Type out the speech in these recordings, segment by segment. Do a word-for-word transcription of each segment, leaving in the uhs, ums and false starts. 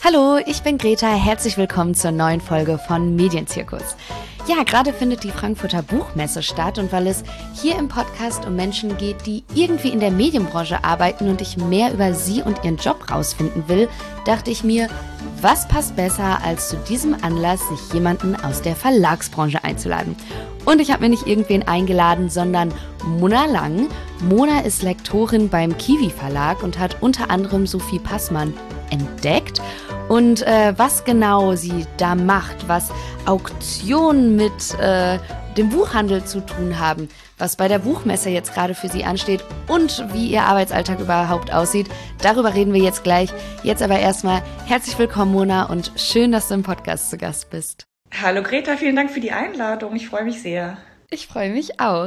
Hallo, ich bin Greta, herzlich willkommen zur neuen Folge von Medienzirkus. Ja, gerade findet die Frankfurter Buchmesse statt und weil es hier im Podcast um Menschen geht, die irgendwie in der Medienbranche arbeiten und ich mehr über sie und ihren Job rausfinden will, dachte ich mir, was passt besser, als zu diesem Anlass sich jemanden aus der Verlagsbranche einzuladen. Und ich habe mir nicht irgendwen eingeladen, sondern Mona Lang. Mona ist Lektorin beim Kiwi Verlag und hat unter anderem Sophie Passmann entdeckt. Und äh, was genau sie da macht, was Auktionen mit äh, dem Buchhandel zu tun haben, was bei der Buchmesse jetzt gerade für sie ansteht und wie ihr Arbeitsalltag überhaupt aussieht, darüber reden wir jetzt gleich. Jetzt aber erstmal herzlich willkommen, Mona, und schön, dass du im Podcast zu Gast bist. Hallo Greta, vielen Dank für die Einladung. Ich freue mich sehr. Ich freue mich auch.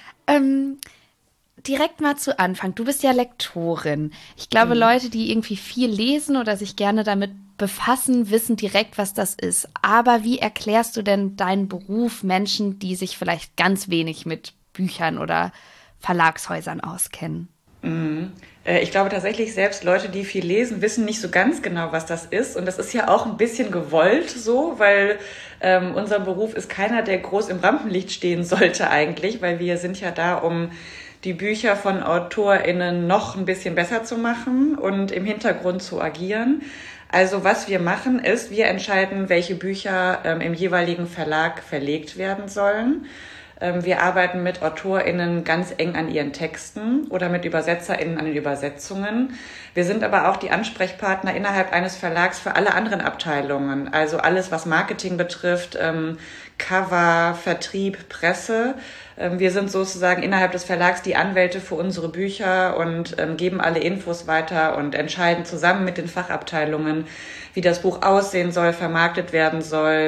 Ähm, direkt mal zu Anfang. Du bist ja Lektorin. Ich glaube, mhm. Leute, die irgendwie viel lesen oder sich gerne damit befassen, wissen direkt, was das ist. Aber wie erklärst du denn deinen Beruf Menschen, die sich vielleicht ganz wenig mit Büchern oder Verlagshäusern auskennen? Mhm. Ich glaube tatsächlich, selbst Leute, die viel lesen, wissen nicht so ganz genau, was das ist. Und das ist ja auch ein bisschen gewollt so, weil ähm, unser Beruf ist keiner, der groß im Rampenlicht stehen sollte eigentlich, weil wir sind ja da, um die Bücher von AutorInnen noch ein bisschen besser zu machen und im Hintergrund zu agieren. Also was wir machen ist, wir entscheiden, welche Bücher ähm, im jeweiligen Verlag verlegt werden sollen. Ähm, wir arbeiten mit AutorInnen ganz eng an ihren Texten oder mit ÜbersetzerInnen an den Übersetzungen. Wir sind aber auch die Ansprechpartner innerhalb eines Verlags für alle anderen Abteilungen. Also alles, was Marketing betrifft, ähm, Cover, Vertrieb, Presse. Ähm, wir sind sozusagen innerhalb des Verlags die Anwälte für unsere Bücher und ähm, geben alle Infos weiter und entscheiden zusammen mit den Fachabteilungen, wie das Buch aussehen soll, vermarktet werden soll,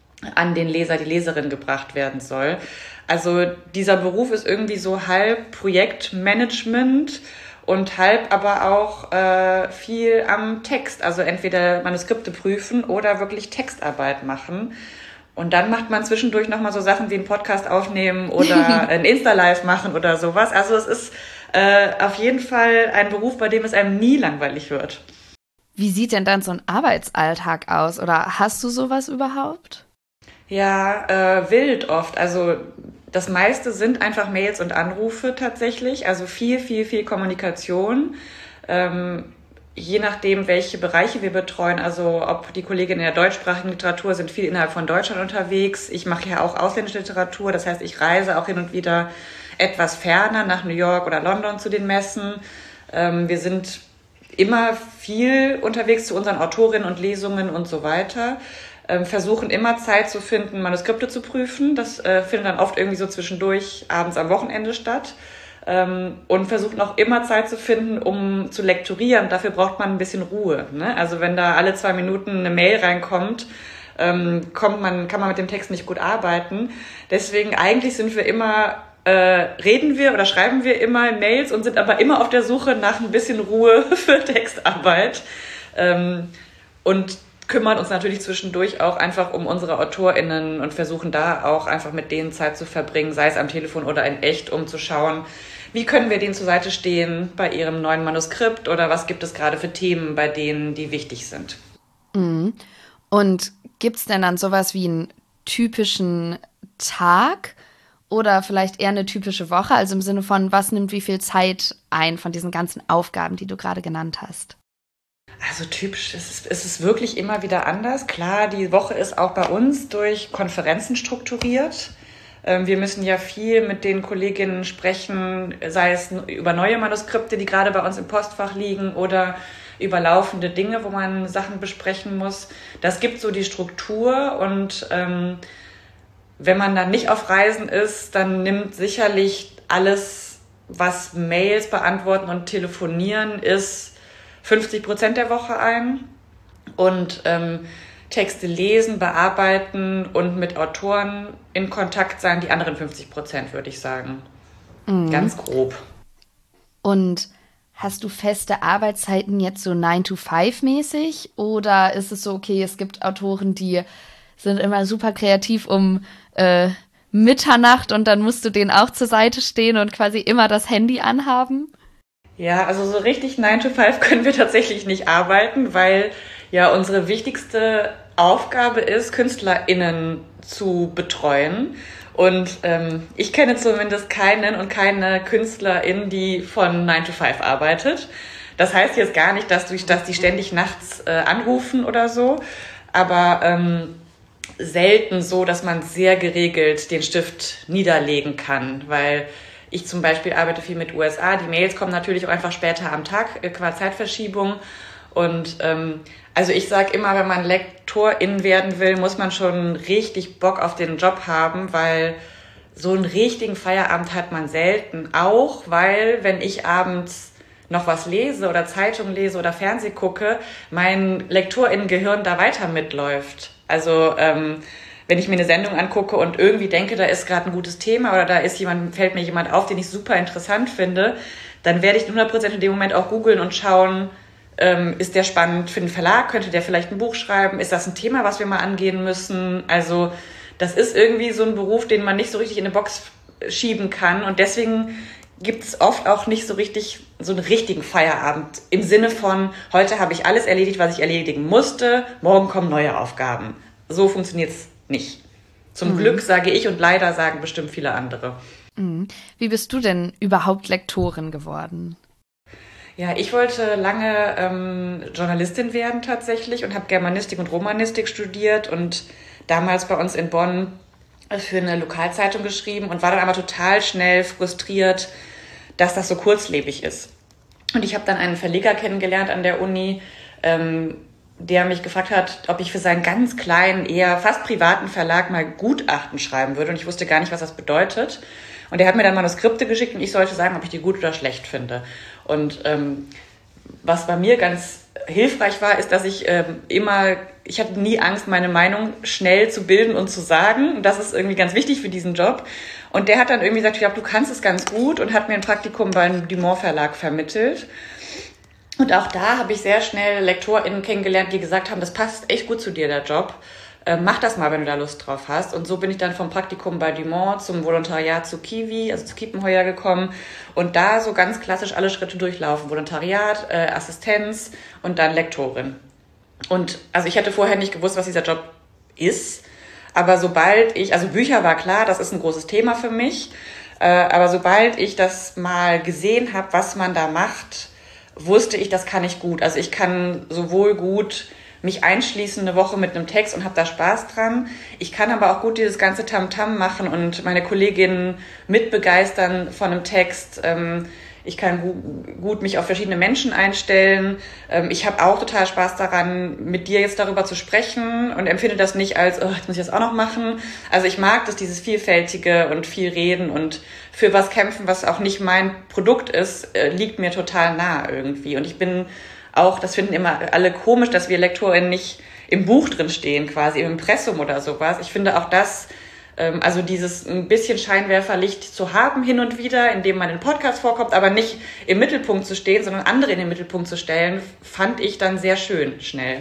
an den Leser, die Leserin gebracht werden soll. Also dieser Beruf ist irgendwie so halb Projektmanagement und halb aber auch äh, viel am Text. Also entweder Manuskripte prüfen oder wirklich Textarbeit machen. Und dann macht man zwischendurch nochmal so Sachen wie einen Podcast aufnehmen oder ein Insta-Live machen oder sowas. Also es ist äh, auf jeden Fall ein Beruf, bei dem es einem nie langweilig wird. Wie sieht denn dann so ein Arbeitsalltag aus? Oder hast du sowas überhaupt? Ja, äh, wild oft. Also das meiste sind einfach Mails und Anrufe tatsächlich. Also viel, viel, viel Kommunikation. Ähm, je nachdem, welche Bereiche wir betreuen. Also ob die Kolleginnen in der deutschsprachigen Literatur sind viel innerhalb von Deutschland unterwegs. Ich mache ja auch ausländische Literatur. Das heißt, ich reise auch hin und wieder etwas ferner nach New York oder London zu den Messen. Ähm, wir sind immer viel unterwegs zu unseren Autorinnen und Lesungen und so weiter. Ähm, versuchen immer Zeit zu finden, Manuskripte zu prüfen. Das äh, findet dann oft irgendwie so zwischendurch abends am Wochenende statt. Ähm, und versuchen auch immer Zeit zu finden, um zu lektorieren. Dafür braucht man ein bisschen Ruhe, ne? Also wenn da alle zwei Minuten eine Mail reinkommt, ähm, kommt man, kann man mit dem Text nicht gut arbeiten. Deswegen eigentlich sind wir immer, äh, reden wir oder schreiben wir immer Mails und sind aber immer auf der Suche nach ein bisschen Ruhe für Textarbeit. Ähm, und kümmern uns natürlich zwischendurch auch einfach um unsere AutorInnen und versuchen da auch einfach mit denen Zeit zu verbringen, sei es am Telefon oder in echt, um zu schauen, wie können wir denen zur Seite stehen bei ihrem neuen Manuskript oder was gibt es gerade für Themen bei denen, die wichtig sind. Mhm. Und gibt es denn dann sowas wie einen typischen Tag oder vielleicht eher eine typische Woche? Also im Sinne von, was nimmt wie viel Zeit ein von diesen ganzen Aufgaben, die du gerade genannt hast? Also typisch, es ist, es ist wirklich immer wieder anders. Klar, die Woche ist auch bei uns durch Konferenzen strukturiert. Wir müssen ja viel mit den Kolleginnen sprechen, sei es über neue Manuskripte, die gerade bei uns im Postfach liegen oder über laufende Dinge, wo man Sachen besprechen muss. Das gibt so die Struktur und ähm, wenn man dann nicht auf Reisen ist, dann nimmt sicherlich alles, was Mails beantworten und telefonieren ist, fünfzig Prozent der Woche ein und ähm, Texte lesen, bearbeiten und mit Autoren in Kontakt sein, die anderen fünfzig Prozent, würde ich sagen. Mhm. Ganz grob. Und hast du feste Arbeitszeiten jetzt so nine to five mäßig oder ist es so, okay, es gibt Autoren, die sind immer super kreativ um äh, Mitternacht und dann musst du denen auch zur Seite stehen und quasi immer das Handy anhaben? Ja, also so richtig nine to five können wir tatsächlich nicht arbeiten, weil Ja, unsere wichtigste Aufgabe ist, KünstlerInnen zu betreuen. Und ähm, ich kenne zumindest keinen und keine KünstlerIn, die von nine to five arbeitet. Das heißt jetzt gar nicht, dass, du, dass die ständig nachts äh, anrufen oder so, aber ähm, selten so, dass man sehr geregelt den Stift niederlegen kann, weil ich zum Beispiel arbeite viel mit U S A. Die Mails kommen natürlich auch einfach später am Tag, äh, qua Zeitverschiebung. Und ähm, also ich sage immer, wenn man Lektorin werden will, muss man schon richtig Bock auf den Job haben, weil so einen richtigen Feierabend hat man selten. Auch weil, wenn ich abends noch was lese oder Zeitung lese oder Fernseh gucke, mein LektorInnen-Gehirn da weiter mitläuft. Also ähm, wenn ich mir eine Sendung angucke und irgendwie denke, da ist gerade ein gutes Thema oder da ist jemand, fällt mir jemand auf, den ich super interessant finde, dann werde ich hundert Prozent in dem Moment auch googeln und schauen, ähm, ist der spannend für den Verlag? Könnte der vielleicht ein Buch schreiben? Ist das ein Thema, was wir mal angehen müssen? Also das ist irgendwie so ein Beruf, den man nicht so richtig in eine Box schieben kann. Und deswegen gibt es oft auch nicht so richtig so einen richtigen Feierabend im Sinne von, heute habe ich alles erledigt, was ich erledigen musste, morgen kommen neue Aufgaben. So funktioniert es nicht. Zum mhm. Glück sage ich und leider sagen bestimmt viele andere. Mhm. Wie bist du denn überhaupt Lektorin geworden? Ja, ich wollte lange ähm, Journalistin werden tatsächlich und habe Germanistik und Romanistik studiert und damals bei uns in Bonn für eine Lokalzeitung geschrieben und war dann aber total schnell frustriert, dass das so kurzlebig ist. Und ich habe dann einen Verleger kennengelernt an der Uni, ähm, der mich gefragt hat, ob ich für seinen ganz kleinen, eher fast privaten Verlag mal Gutachten schreiben würde. Und ich wusste gar nicht, was das bedeutet. Und er hat mir dann Manuskripte geschickt und ich sollte sagen, ob ich die gut oder schlecht finde. Und ähm, was bei mir ganz hilfreich war, ist, dass ich ähm, immer, ich hatte nie Angst, meine Meinung schnell zu bilden und zu sagen. Und das ist irgendwie ganz wichtig für diesen Job. Und der hat dann irgendwie gesagt, ich glaube, du kannst es ganz gut und hat mir ein Praktikum beim Dumont Verlag vermittelt. Und auch da habe ich sehr schnell LektorInnen kennengelernt, die gesagt haben, das passt echt gut zu dir, der Job. Äh, mach das mal, wenn du da Lust drauf hast. Und so bin ich dann vom Praktikum bei Dumont zum Volontariat zu Kiwi, also zu Kiepenheuer gekommen. Und da so ganz klassisch alle Schritte durchlaufen. Volontariat, äh, Assistenz und dann Lektorin. Und also ich hätte vorher nicht gewusst, was dieser Job ist. Aber sobald ich, also Bücher war klar, das ist ein großes Thema für mich. Äh, aber sobald ich das mal gesehen habe, was man da macht, wusste ich, das kann ich gut. Also ich kann sowohl gut mich einschließen eine Woche mit einem Text und habe da Spaß dran. Ich kann aber auch gut dieses ganze Tamtam machen und meine Kolleginnen mitbegeistern von einem Text. Ich kann gut mich auf verschiedene Menschen einstellen. Ich habe auch total Spaß daran, mit dir jetzt darüber zu sprechen und empfinde das nicht als, oh, jetzt muss ich das auch noch machen. Also ich mag das, dieses Vielfältige und viel reden und für was kämpfen, was auch nicht mein Produkt ist, liegt mir total nah irgendwie. Und ich bin auch, das finden immer alle komisch, dass wir LektorInnen nicht im Buch drin stehen, quasi im Impressum oder sowas. Ich finde auch das, also dieses ein bisschen Scheinwerferlicht zu haben hin und wieder, indem man in Podcast vorkommt, aber nicht im Mittelpunkt zu stehen, sondern andere in den Mittelpunkt zu stellen, fand ich dann sehr schön schnell.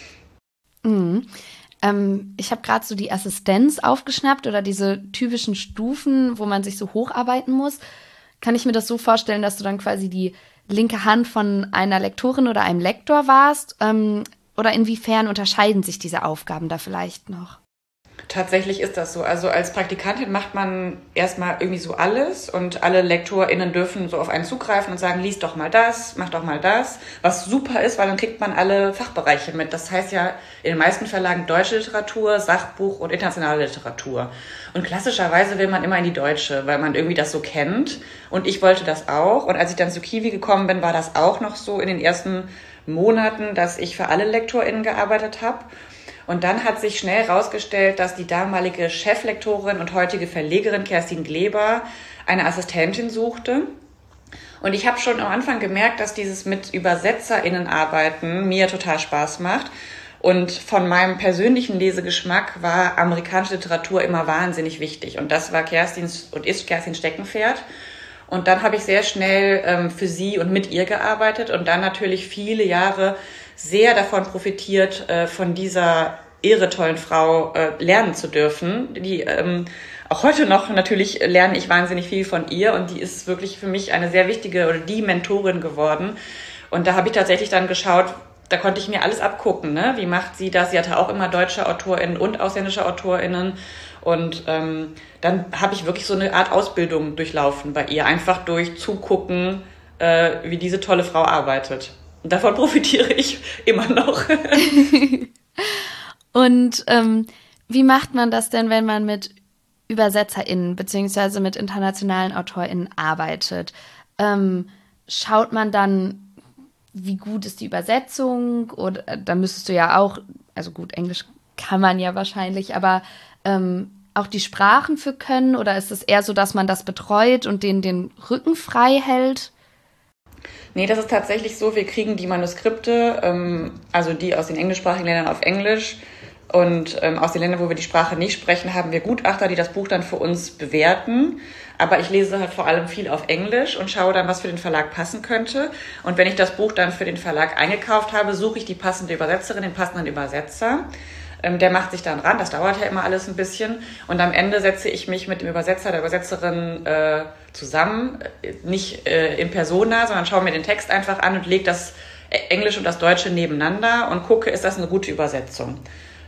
Mhm. Ähm, ich habe gerade so die Assistenz aufgeschnappt oder diese typischen Stufen, wo man sich so hocharbeiten muss. Kann ich mir das so vorstellen, dass du dann quasi die linke Hand von einer Lektorin oder einem Lektor warst? Ähm, oder inwiefern unterscheiden sich diese Aufgaben da vielleicht noch? Tatsächlich ist das so. Also als Praktikantin macht man erstmal irgendwie so alles und alle LektorInnen dürfen so auf einen zugreifen und sagen, lies doch mal das, mach doch mal das, was super ist, weil dann kriegt man alle Fachbereiche mit. Das heißt ja in den meisten Verlagen deutsche Literatur, Sachbuch und internationale Literatur. Und klassischerweise will man immer in die deutsche, weil man irgendwie das so kennt. Und ich wollte das auch. Und als ich dann zu Kiwi gekommen bin, war das auch noch so in den ersten Monaten, dass ich für alle LektorInnen gearbeitet habe. Und dann hat sich schnell herausgestellt, dass die damalige Cheflektorin und heutige Verlegerin Kerstin Gleber eine Assistentin suchte. Und ich habe schon am Anfang gemerkt, dass dieses mit ÜbersetzerInnen arbeiten mir total Spaß macht. Und von meinem persönlichen Lesegeschmack war amerikanische Literatur immer wahnsinnig wichtig. Und das war Kerstins und ist Kerstins Steckenpferd. Und dann habe ich sehr schnell ähm, für sie und mit ihr gearbeitet und dann natürlich viele Jahre sehr davon profitiert, äh, von dieser irre tollen Frau äh, lernen zu dürfen. Die ähm, auch heute noch natürlich lerne ich wahnsinnig viel von ihr und die ist wirklich für mich eine sehr wichtige oder die Mentorin geworden. Und da habe ich tatsächlich dann geschaut, da konnte ich mir alles abgucken, ne? Wie macht sie das? Sie hatte auch immer deutsche AutorInnen und ausländische AutorInnen. Und ähm, dann habe ich wirklich so eine Art Ausbildung durchlaufen bei ihr. Einfach durch Zugucken, äh, wie diese tolle Frau arbeitet. Und davon profitiere ich immer noch. Und ähm, wie macht man das denn, wenn man mit ÜbersetzerInnen beziehungsweise mit internationalen AutorInnen arbeitet? Ähm, schaut man dann, wie gut ist die Übersetzung? Oder da müsstest du ja auch, also gut, Englisch kann man ja wahrscheinlich, aber ähm, auch die Sprachen für können? Oder ist es eher so, dass man das betreut und denen den Rücken frei hält? Nee, das ist tatsächlich so, wir kriegen die Manuskripte, ähm, also die aus den englischsprachigen Ländern auf Englisch. Und ähm, aus den Ländern, wo wir die Sprache nicht sprechen, haben wir Gutachter, die das Buch dann für uns bewerten. Aber ich lese halt vor allem viel auf Englisch und schaue dann, was für den Verlag passen könnte. Und wenn ich das Buch dann für den Verlag eingekauft habe, suche ich die passende Übersetzerin, den passenden Übersetzer. Ähm, der macht sich dann ran, das dauert ja immer alles ein bisschen. Und am Ende setze ich mich mit dem Übersetzer, der Übersetzerin äh, zusammen, nicht äh, in persona, sondern schaue mir den Text einfach an und lege das Englische und das Deutsche nebeneinander und gucke, ist das eine gute Übersetzung.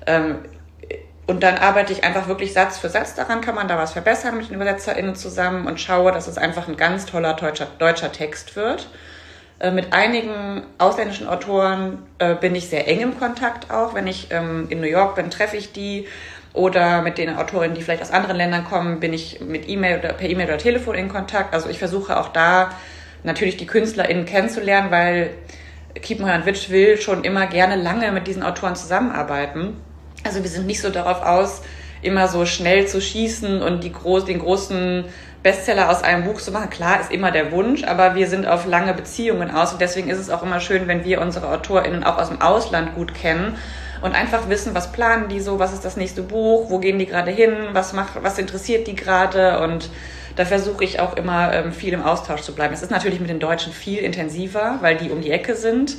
Und dann arbeite ich einfach wirklich Satz für Satz daran, kann man da was verbessern mit den ÜbersetzerInnen zusammen und schaue, dass es einfach ein ganz toller deutscher, deutscher Text wird. Mit einigen ausländischen Autoren bin ich sehr eng im Kontakt auch. Wenn ich in New York bin, treffe ich die. Oder mit den Autorinnen, die vielleicht aus anderen Ländern kommen, bin ich mit E-Mail oder per E-Mail oder Telefon in Kontakt. Also ich versuche auch da natürlich die KünstlerInnen kennenzulernen, weil Kiepenheuer und Witsch will schon immer gerne lange mit diesen Autoren zusammenarbeiten. Also wir sind nicht so darauf aus, immer so schnell zu schießen und die groß, den großen Bestseller aus einem Buch zu machen. Klar, ist immer der Wunsch, aber wir sind auf lange Beziehungen aus. Und deswegen ist es auch immer schön, wenn wir unsere AutorInnen auch aus dem Ausland gut kennen und einfach wissen, was planen die so, was ist das nächste Buch, wo gehen die gerade hin, was macht, was interessiert die gerade. Und da versuche ich auch immer ähm, viel im Austausch zu bleiben. Es ist natürlich mit den Deutschen viel intensiver, weil die um die Ecke sind.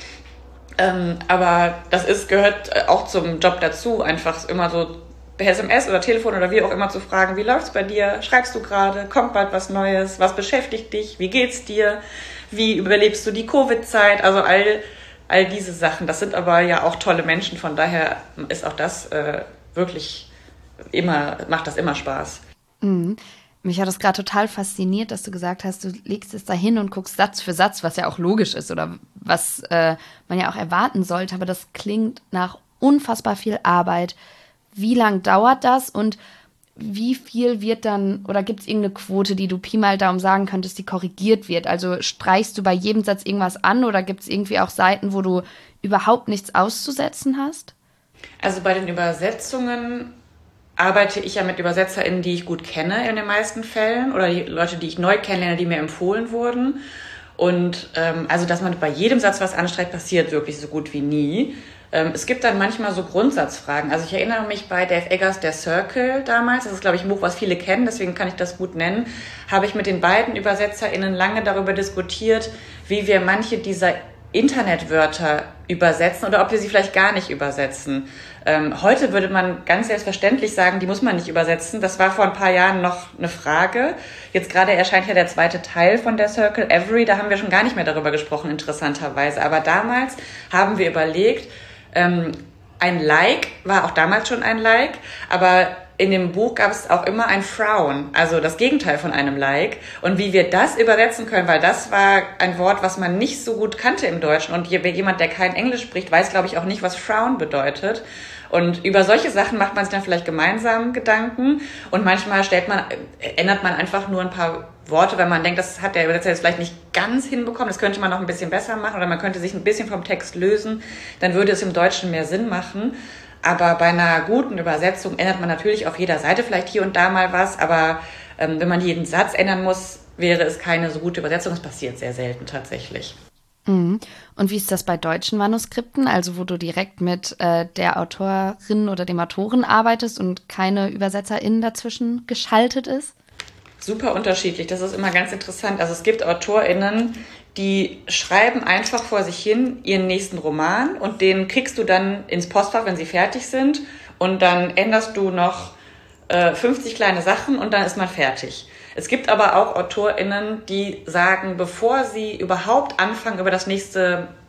Ähm, aber das ist, gehört auch zum Job dazu, einfach immer so per S M S oder Telefon oder wie auch immer zu fragen, wie läuft's bei dir? Schreibst du gerade? Kommt bald was Neues? Was beschäftigt dich? Wie geht's dir? Wie überlebst du die Covid-Zeit? Also all, all diese Sachen. Das sind aber ja auch tolle Menschen, von daher ist auch das äh, wirklich immer, macht das immer Spaß. Mhm. Mich hat das gerade total fasziniert, dass du gesagt hast, du legst es da hin und guckst Satz für Satz, was ja auch logisch ist oder was äh, man ja auch erwarten sollte. Aber das klingt nach unfassbar viel Arbeit. Wie lang dauert das und wie viel wird dann, oder gibt es irgendeine Quote, die du Pi mal Daumen sagen könntest, die korrigiert wird? Also streichst du bei jedem Satz irgendwas an oder gibt es irgendwie auch Seiten, wo du überhaupt nichts auszusetzen hast? Also bei den Übersetzungen arbeite ich ja mit ÜbersetzerInnen, die ich gut kenne in den meisten Fällen oder die Leute, die ich neu kennenlerne, die mir empfohlen wurden. Und ähm, also, dass man bei jedem Satz was anstreicht, passiert wirklich so gut wie nie. Ähm, es gibt dann manchmal so Grundsatzfragen. Also ich erinnere mich bei Dave Eggers Der Circle damals, das ist, glaube ich, ein Buch, was viele kennen, deswegen kann ich das gut nennen, habe ich mit den beiden ÜbersetzerInnen lange darüber diskutiert, wie wir manche dieser Internetwörter übersetzen oder ob wir sie vielleicht gar nicht übersetzen. Ähm, heute würde man ganz selbstverständlich sagen, die muss man nicht übersetzen. Das war vor ein paar Jahren noch eine Frage. Jetzt gerade erscheint ja der zweite Teil von Der Circle, Every, da haben wir schon gar nicht mehr darüber gesprochen, interessanterweise. Aber damals haben wir überlegt, ähm, ein Like war auch damals schon ein Like, aber in dem Buch gab es auch immer ein Frown, also das Gegenteil von einem Like. Und wie wir das übersetzen können, weil das war ein Wort, was man nicht so gut kannte im Deutschen. Und jemand, der kein Englisch spricht, weiß, glaube ich, auch nicht, was Frown bedeutet. Und über solche Sachen macht man sich dann vielleicht gemeinsam Gedanken. Und manchmal stellt man, ändert man einfach nur ein paar Worte, wenn man denkt, das hat der Übersetzer jetzt vielleicht nicht ganz hinbekommen. Das könnte man noch ein bisschen besser machen oder man könnte sich ein bisschen vom Text lösen. Dann würde es im Deutschen mehr Sinn machen. Aber bei einer guten Übersetzung ändert man natürlich auf jeder Seite vielleicht hier und da mal was. Aber ähm, wenn man jeden Satz ändern muss, wäre es keine so gute Übersetzung. Das passiert sehr selten tatsächlich. Mhm. Und wie ist das bei deutschen Manuskripten, also wo du direkt mit äh, der Autorin oder dem Autoren arbeitest und keine ÜbersetzerInnen dazwischen geschaltet ist? Super unterschiedlich, das ist immer ganz interessant. Also es gibt AutorInnen, die schreiben einfach vor sich hin ihren nächsten Roman und den kriegst du dann ins Postfach, wenn sie fertig sind und dann änderst du noch äh, fünfzig kleine Sachen und dann ist man fertig. Es gibt aber auch AutorInnen, die sagen, bevor sie überhaupt anfangen, über das nächste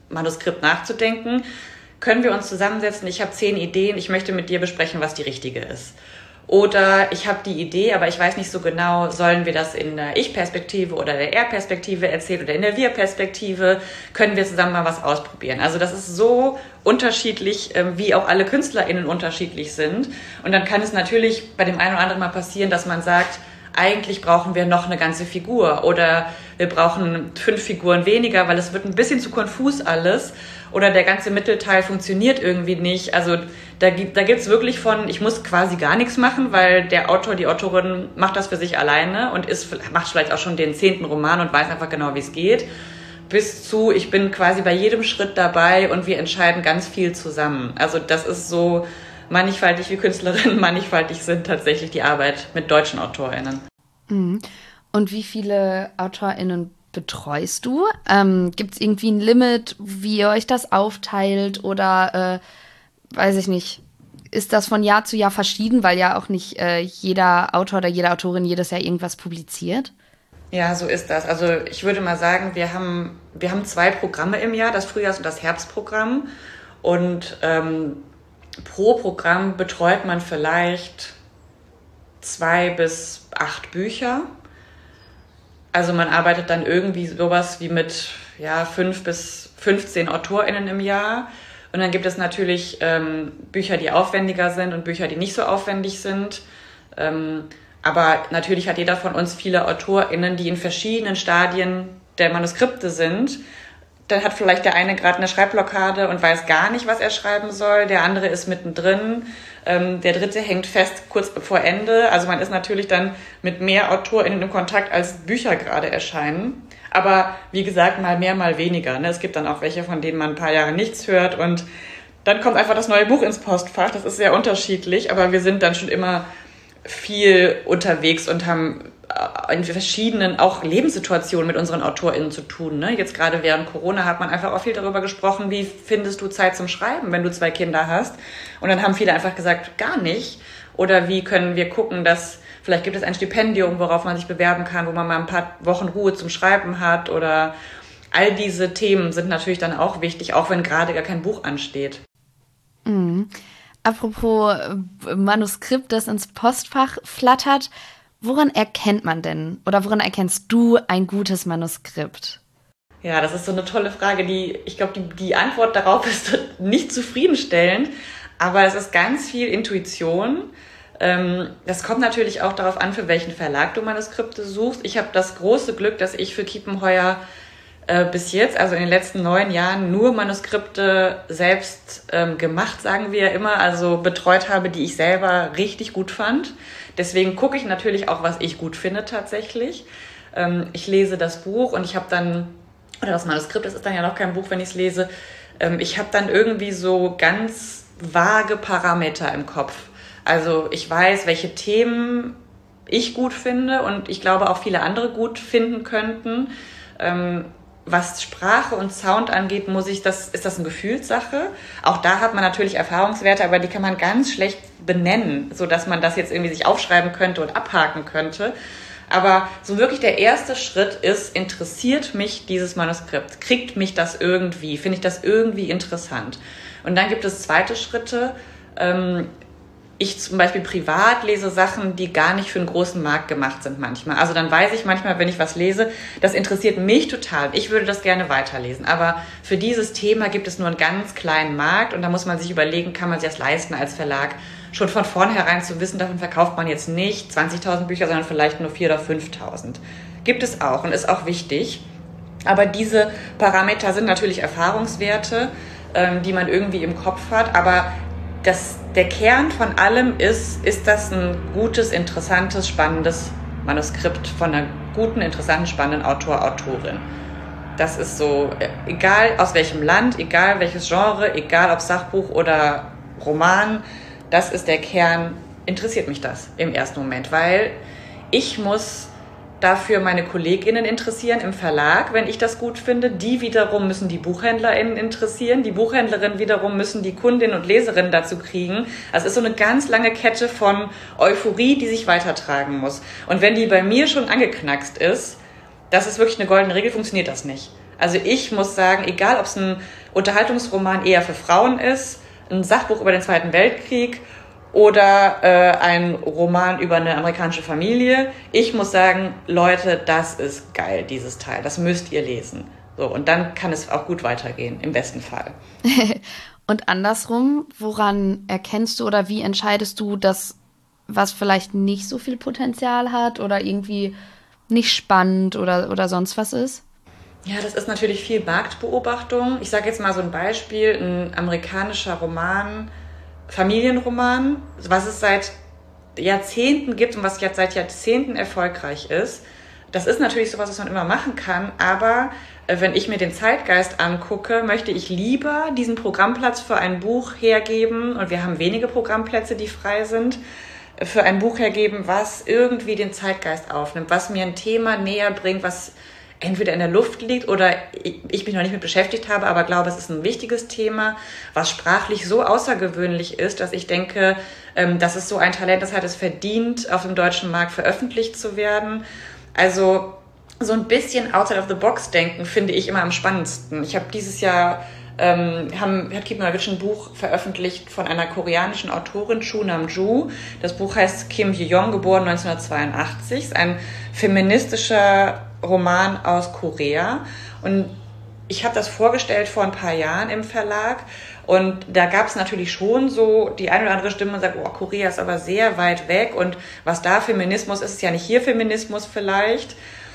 Manuskript nachzudenken, können wir uns zusammensetzen, ich habe zehn Ideen, ich möchte mit dir besprechen, was die richtige ist. Oder ich habe die Idee, aber ich weiß nicht so genau, sollen wir das in der Ich-Perspektive oder der Er-Perspektive erzählen oder in der Wir-Perspektive, können wir zusammen mal was ausprobieren. Also das ist so unterschiedlich, wie auch alle KünstlerInnen unterschiedlich sind. Und dann kann es natürlich bei dem einen oder anderen mal passieren, dass man sagt, eigentlich brauchen wir noch eine ganze Figur oder wir brauchen fünf Figuren weniger, weil es wird ein bisschen zu konfus alles oder der ganze Mittelteil funktioniert irgendwie nicht. Also da gibt da gibt's wirklich von, ich muss quasi gar nichts machen, weil der Autor, die Autorin macht das für sich alleine und ist, macht vielleicht auch schon den zehnten Roman und weiß einfach genau, wie es geht, bis zu, ich bin quasi bei jedem Schritt dabei und wir entscheiden ganz viel zusammen. Also das ist so mannigfaltig wie Künstlerinnen mannigfaltig sind tatsächlich die Arbeit mit deutschen AutorInnen. Und wie viele AutorInnen betreust du? Ähm, gibt es irgendwie ein Limit, wie ihr euch das aufteilt oder äh, weiß ich nicht, ist das von Jahr zu Jahr verschieden, weil ja auch nicht äh, jeder Autor oder jede Autorin jedes Jahr irgendwas publiziert? Ja, so ist das. Also ich würde mal sagen, wir haben, wir haben zwei Programme im Jahr, das Frühjahrs- und das Herbstprogramm und ähm, pro Programm betreut man vielleicht zwei bis acht Bücher. Also man arbeitet dann irgendwie sowas wie mit ja, fünf bis fünfzehn AutorInnen im Jahr. Und dann gibt es natürlich ähm, Bücher, die aufwendiger sind und Bücher, die nicht so aufwendig sind. Ähm, aber natürlich hat jeder von uns viele AutorInnen, die in verschiedenen Stadien der Manuskripte sind. Dann hat vielleicht der eine gerade eine Schreibblockade und weiß gar nicht, was er schreiben soll. Der andere ist mittendrin. Ähm, der dritte hängt fest kurz bevor Ende. Also man ist natürlich dann mit mehr AutorInnen in Kontakt, als Bücher gerade erscheinen. Aber wie gesagt, mal mehr, mal weniger. Ne? Es gibt dann auch welche, von denen man ein paar Jahre nichts hört. Und dann kommt einfach das neue Buch ins Postfach. Das ist sehr unterschiedlich. Aber wir sind dann schon immer viel unterwegs und haben in verschiedenen auch Lebenssituationen mit unseren AutorInnen zu tun. Ne? Jetzt gerade während Corona hat man einfach auch viel darüber gesprochen, wie findest du Zeit zum Schreiben, wenn du zwei Kinder hast? Und dann haben viele einfach gesagt, gar nicht. Oder wie können wir gucken, dass vielleicht gibt es ein Stipendium, worauf man sich bewerben kann, wo man mal ein paar Wochen Ruhe zum Schreiben hat. Oder all diese Themen sind natürlich dann auch wichtig, auch wenn gerade gar kein Buch ansteht. Mhm. Apropos Manuskript, das ins Postfach flattert, woran erkennt man denn oder woran erkennst du ein gutes Manuskript? Ja, das ist so eine tolle Frage, die ich glaube, die, die Antwort darauf ist nicht zufriedenstellend, aber es ist ganz viel Intuition. Das kommt natürlich auch darauf an, für welchen Verlag du Manuskripte suchst. Ich habe das große Glück, dass ich für Kiepenheuer äh, bis jetzt, also in den letzten neun Jahren, nur Manuskripte selbst ähm, gemacht, sagen wir immer, also betreut habe, die ich selber richtig gut fand. Deswegen gucke ich natürlich auch, was ich gut finde tatsächlich. Ähm, ich lese das Buch und ich habe dann, oder das Manuskript, das ist dann ja noch kein Buch, wenn ich es lese, ähm, ich habe dann irgendwie so ganz vage Parameter im Kopf. Also ich weiß, welche Themen ich gut finde und ich glaube auch viele andere gut finden könnten. Ähm, was Sprache und Sound angeht, muss ich das, ist das eine Gefühlssache. Auch da hat man natürlich Erfahrungswerte, aber die kann man ganz schlecht benennen, sodass man das jetzt irgendwie sich aufschreiben könnte und abhaken könnte. Aber so wirklich der erste Schritt ist, interessiert mich dieses Manuskript? Kriegt mich das irgendwie? Finde ich das irgendwie interessant? Und dann gibt es zweite Schritte. Ähm, Ich zum Beispiel privat lese Sachen, die gar nicht für einen großen Markt gemacht sind manchmal. Also dann weiß ich manchmal, wenn ich was lese, das interessiert mich total. Ich würde das gerne weiterlesen. Aber für dieses Thema gibt es nur einen ganz kleinen Markt und da muss man sich überlegen, kann man sich das leisten als Verlag, schon von vornherein zu wissen, davon verkauft man jetzt nicht zwanzigtausend Bücher, sondern vielleicht nur viertausend oder fünftausend. Gibt es auch und ist auch wichtig. Aber diese Parameter sind natürlich Erfahrungswerte, die man irgendwie im Kopf hat. Aber das, der Kern von allem ist, ist das ein gutes, interessantes, spannendes Manuskript von einer guten, interessanten, spannenden Autor, Autorin. Das ist so, egal aus welchem Land, egal welches Genre, egal ob Sachbuch oder Roman, das ist der Kern, interessiert mich das im ersten Moment, weil ich muss dafür meine KollegInnen interessieren im Verlag, wenn ich das gut finde. Die wiederum müssen die BuchhändlerInnen interessieren. Die Buchhändlerinnen wiederum müssen die Kundinnen und Leserinnen dazu kriegen. Also es ist so eine ganz lange Kette von Euphorie, die sich weitertragen muss. Und wenn die bei mir schon angeknackst ist, das ist wirklich eine goldene Regel, funktioniert das nicht. Also ich muss sagen, egal ob es ein Unterhaltungsroman eher für Frauen ist, ein Sachbuch über den Zweiten Weltkrieg oder äh, ein Roman über eine amerikanische Familie, ich muss sagen, Leute, das ist geil, dieses Teil, das müsst ihr lesen. So, und dann kann es auch gut weitergehen, im besten Fall. Und andersrum, woran erkennst du oder wie entscheidest du, dass was vielleicht nicht so viel Potenzial hat oder irgendwie nicht spannend oder, oder sonst was ist? Ja, das ist natürlich viel Marktbeobachtung. Ich sage jetzt mal so ein Beispiel, ein amerikanischer Roman, Familienroman, was es seit Jahrzehnten gibt und was jetzt seit Jahrzehnten erfolgreich ist. Das ist natürlich sowas, was man immer machen kann, aber äh, wenn ich mir den Zeitgeist angucke, möchte ich lieber diesen Programmplatz für ein Buch hergeben, und wir haben wenige Programmplätze, die frei sind, für ein Buch hergeben, was irgendwie den Zeitgeist aufnimmt, was mir ein Thema näher bringt, was entweder in der Luft liegt oder ich mich noch nicht mit beschäftigt habe, aber glaube, es ist ein wichtiges Thema, was sprachlich so außergewöhnlich ist, dass ich denke, dass es so ein Talent ist, hat es verdient, auf dem deutschen Markt veröffentlicht zu werden. Also so ein bisschen outside of the box denken finde ich immer am spannendsten. Ich habe dieses Jahr Ähm, haben, hat Keep Norwich ein Buch veröffentlicht von einer koreanischen Autorin, Chu Nam-ju. Das Buch heißt Kim Hye-young, geboren neunzehnhundertzweiundachtzig. Ist ein feministischer Roman aus Korea. Und ich habe das vorgestellt vor ein paar Jahren im Verlag. Und da gab es natürlich schon so die eine oder andere Stimme und sagt, oh, Korea ist aber sehr weit weg. Und was da Feminismus ist, ist ja nicht hier Feminismus vielleicht.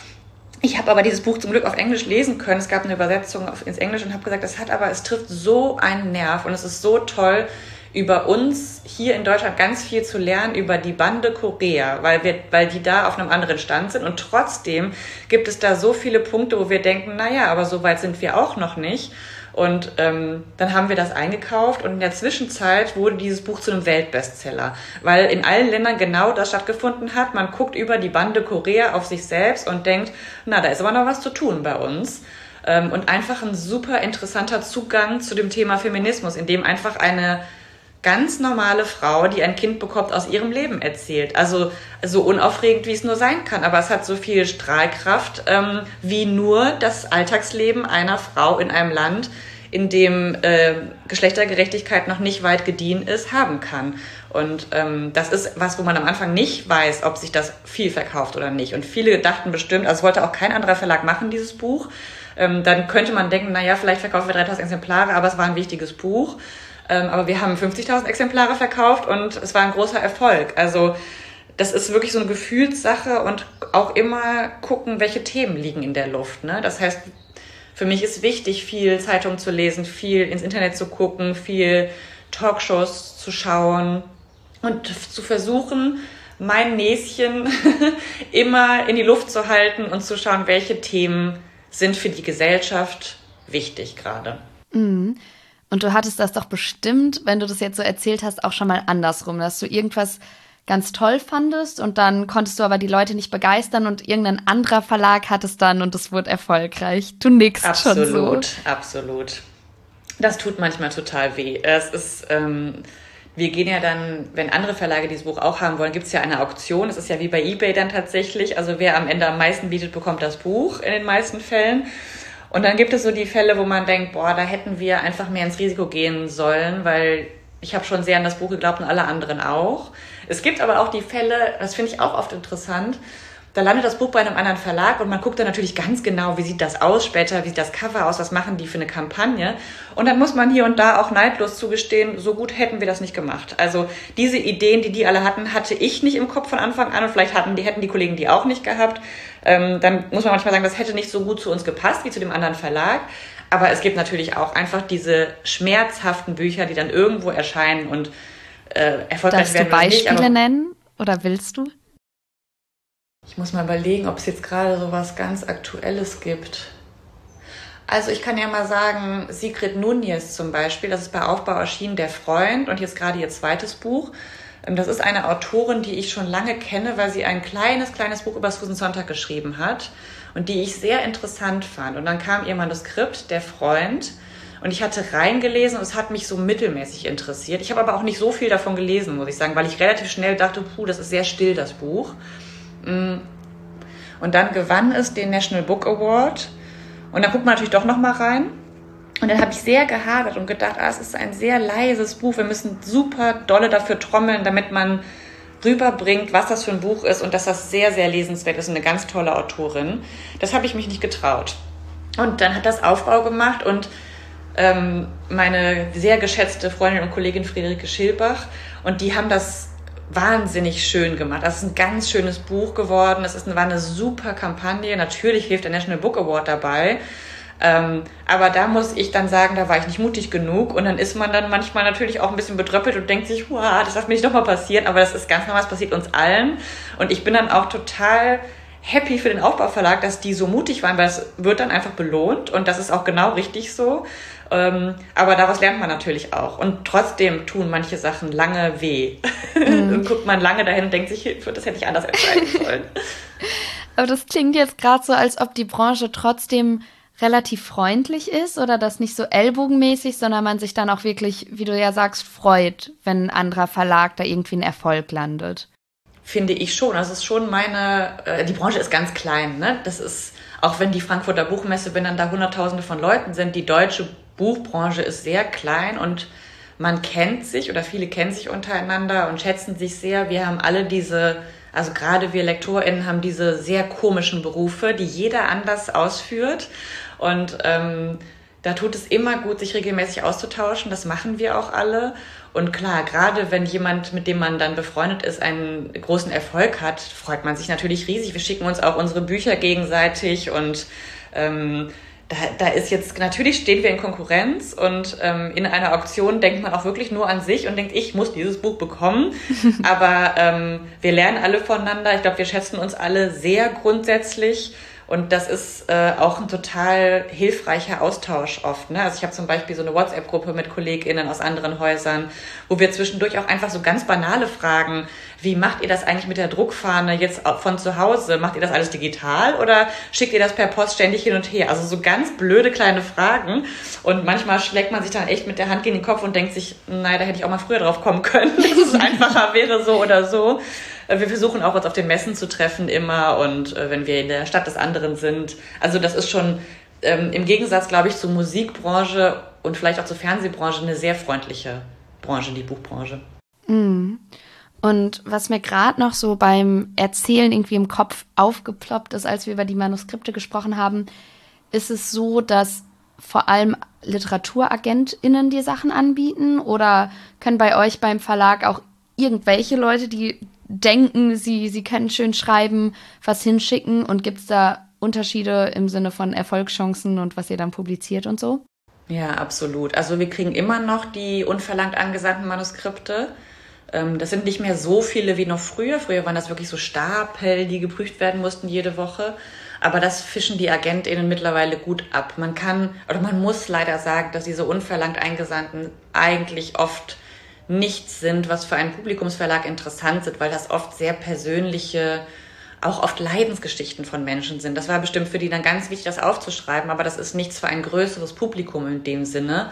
Ich habe aber dieses Buch zum Glück auf Englisch lesen können. Es gab eine Übersetzung ins Englische und habe gesagt, das hat aber, es trifft so einen Nerv und es ist so toll, über uns hier in Deutschland ganz viel zu lernen, über die Bande Korea, weil wir, weil die da auf einem anderen Stand sind, und trotzdem gibt es da so viele Punkte, wo wir denken, naja, aber so weit sind wir auch noch nicht. Und ähm, dann haben wir das eingekauft und in der Zwischenzeit wurde dieses Buch zu einem Weltbestseller, weil in allen Ländern genau das stattgefunden hat. Man guckt über die Bande Korea auf sich selbst und denkt, na, da ist aber noch was zu tun bei uns. Ähm, und einfach ein super interessanter Zugang zu dem Thema Feminismus, in dem einfach eine ganz normale Frau, die ein Kind bekommt, aus ihrem Leben erzählt. Also so unaufregend, wie es nur sein kann. Aber es hat so viel Strahlkraft, ähm, wie nur das Alltagsleben einer Frau in einem Land, in dem äh, Geschlechtergerechtigkeit noch nicht weit gediehen ist, haben kann. Und ähm, das ist was, wo man am Anfang nicht weiß, ob sich das viel verkauft oder nicht. Und viele dachten bestimmt, also es wollte auch kein anderer Verlag machen, dieses Buch. Ähm, dann könnte man denken, naja, vielleicht verkaufen wir dreitausend Exemplare, aber es war ein wichtiges Buch. Ähm, aber wir haben fünfzigtausend Exemplare verkauft und es war ein großer Erfolg. Also das ist wirklich so eine Gefühlssache und auch immer gucken, welche Themen liegen in der Luft. Ne? Das heißt, für mich ist wichtig, viel Zeitung zu lesen, viel ins Internet zu gucken, viel Talkshows zu schauen und zu versuchen, mein Näschen immer in die Luft zu halten und zu schauen, welche Themen sind für die Gesellschaft wichtig gerade. Mhm. Und du hattest das doch bestimmt, wenn du das jetzt so erzählt hast, auch schon mal andersrum, dass du irgendwas ganz toll fandest und dann konntest du aber die Leute nicht begeistern und irgendein anderer Verlag hat es dann und es wurde erfolgreich. Du nickst absolut, schon so. Absolut, absolut. Das tut manchmal total weh. Es ist, ähm, wir gehen ja dann, wenn andere Verlage dieses Buch auch haben wollen, gibt es ja eine Auktion. Es ist ja wie bei eBay dann tatsächlich. Also wer am Ende am meisten bietet, bekommt das Buch in den meisten Fällen. Und dann gibt es so die Fälle, wo man denkt, boah, da hätten wir einfach mehr ins Risiko gehen sollen, weil ich habe schon sehr an das Buch geglaubt und alle anderen auch. Es gibt aber auch die Fälle, das finde ich auch oft interessant, da landet das Buch bei einem anderen Verlag und man guckt dann natürlich ganz genau, wie sieht das aus später, wie sieht das Cover aus, was machen die für eine Kampagne. Und dann muss man hier und da auch neidlos zugestehen, so gut hätten wir das nicht gemacht. Also diese Ideen, die die alle hatten, hatte ich nicht im Kopf von Anfang an und vielleicht hatten die, hätten die Kollegen die auch nicht gehabt. Ähm, dann muss man manchmal sagen, das hätte nicht so gut zu uns gepasst wie zu dem anderen Verlag. Aber es gibt natürlich auch einfach diese schmerzhaften Bücher, die dann irgendwo erscheinen und äh, erfolgreich werden. Darfst du Beispiele nicht, nennen oder willst du? Ich muss mal überlegen, ob es jetzt gerade so was ganz Aktuelles gibt. Also ich kann ja mal sagen, Sigrid Nunez zum Beispiel, das ist bei Aufbau erschienen, Der Freund, und jetzt gerade ihr zweites Buch. Das ist eine Autorin, die ich schon lange kenne, weil sie ein kleines, kleines Buch über Susan Sontag geschrieben hat und die ich sehr interessant fand. Und dann kam ihr Manuskript, Der Freund, und ich hatte reingelesen und es hat mich so mittelmäßig interessiert. Ich habe aber auch nicht so viel davon gelesen, muss ich sagen, weil ich relativ schnell dachte, puh, das ist sehr still, das Buch. Und dann gewann es den National Book Award Und dann guckt man natürlich doch nochmal rein. Und dann habe ich sehr gehadert und gedacht, ah, es ist ein sehr leises Buch. Wir müssen super dolle dafür trommeln, damit man rüberbringt, was das für ein Buch ist und dass das sehr, sehr lesenswert ist und eine ganz tolle Autorin. Das habe ich mich nicht getraut. Und dann hat das Aufbau gemacht und ähm, meine sehr geschätzte Freundin und Kollegin Friederike Schilbach, und die haben das wahnsinnig schön gemacht. Das ist ein ganz schönes Buch geworden. Es ist eine, war eine super Kampagne. Natürlich hilft der National Book Award dabei. Ähm, aber da muss ich dann sagen, da war ich nicht mutig genug, und dann ist man dann manchmal natürlich auch ein bisschen betröppelt und denkt sich, wow, das darf mir nicht nochmal passieren, aber das ist ganz normal, das passiert uns allen, und ich bin dann auch total happy für den Aufbauverlag, dass die so mutig waren, weil es wird dann einfach belohnt, und das ist auch genau richtig so, ähm, aber daraus lernt man natürlich auch, und trotzdem tun manche Sachen lange weh. Mhm. Dann guckt man lange dahin und denkt sich, das hätte ich anders entscheiden sollen. Aber das klingt jetzt gerade so, als ob die Branche trotzdem relativ freundlich ist oder das nicht so ellbogenmäßig, sondern man sich dann auch wirklich, wie du ja sagst, freut, wenn ein anderer Verlag da irgendwie einen Erfolg landet. Finde ich schon. Also es ist schon meine, äh, die Branche ist ganz klein, ne? Das ist, auch wenn die Frankfurter Buchmesse, wenn dann da Hunderttausende von Leuten sind, die deutsche Buchbranche ist sehr klein, und man kennt sich, oder viele kennen sich untereinander und schätzen sich sehr. Wir haben alle diese, also gerade wir LektorInnen haben diese sehr komischen Berufe, die jeder anders ausführt. Und ähm, da tut es immer gut, sich regelmäßig auszutauschen. Das machen wir auch alle. Und klar, gerade wenn jemand, mit dem man dann befreundet ist, einen großen Erfolg hat, freut man sich natürlich riesig. Wir schicken uns auch unsere Bücher gegenseitig, und ähm, da, da ist jetzt, natürlich stehen wir in Konkurrenz, und ähm, in einer Auktion denkt man auch wirklich nur an sich und denkt, ich muss dieses Buch bekommen. Aber ähm, wir lernen alle voneinander. Ich glaube, wir schätzen uns alle sehr grundsätzlich. Und das ist äh, auch ein total hilfreicher Austausch oft. Ne? Also ich habe zum Beispiel so eine WhatsApp-Gruppe mit KollegInnen aus anderen Häusern, wo wir zwischendurch auch einfach so ganz banale Fragen, wie macht ihr das eigentlich mit der Druckfahne jetzt von zu Hause? Macht ihr das alles digital oder schickt ihr das per Post ständig hin und her? Also so ganz blöde kleine Fragen. Und manchmal schlägt man sich dann echt mit der Hand gegen den Kopf und denkt sich, nein, da hätte ich auch mal früher drauf kommen können, dass es einfacher wäre, so oder so. Wir versuchen auch, uns auf den Messen zu treffen immer, und äh, wenn wir in der Stadt des anderen sind. Also das ist schon ähm, im Gegensatz, glaube ich, zur Musikbranche und vielleicht auch zur Fernsehbranche eine sehr freundliche Branche, die Buchbranche. Mm. Und was mir gerade noch so beim Erzählen irgendwie im Kopf aufgeploppt ist, als wir über die Manuskripte gesprochen haben, ist es so, dass vor allem LiteraturagentInnen die Sachen anbieten, oder können bei euch beim Verlag auch irgendwelche Leute, die denken, sie, sie können schön schreiben, was hinschicken, und gibt es da Unterschiede im Sinne von Erfolgschancen und was ihr dann publiziert und so? Ja, absolut. Also wir kriegen immer noch die unverlangt angesandten Manuskripte. Das sind nicht mehr so viele wie noch früher. Früher waren das wirklich so Stapel, die geprüft werden mussten jede Woche. Aber das fischen die AgentInnen mittlerweile gut ab. Man kann, oder man muss leider sagen, dass diese unverlangt eingesandten eigentlich oft nichts sind, was für einen Publikumsverlag interessant sind, weil das oft sehr persönliche, auch oft Leidensgeschichten von Menschen sind. Das war bestimmt für die dann ganz wichtig, das aufzuschreiben, aber das ist nichts für ein größeres Publikum in dem Sinne.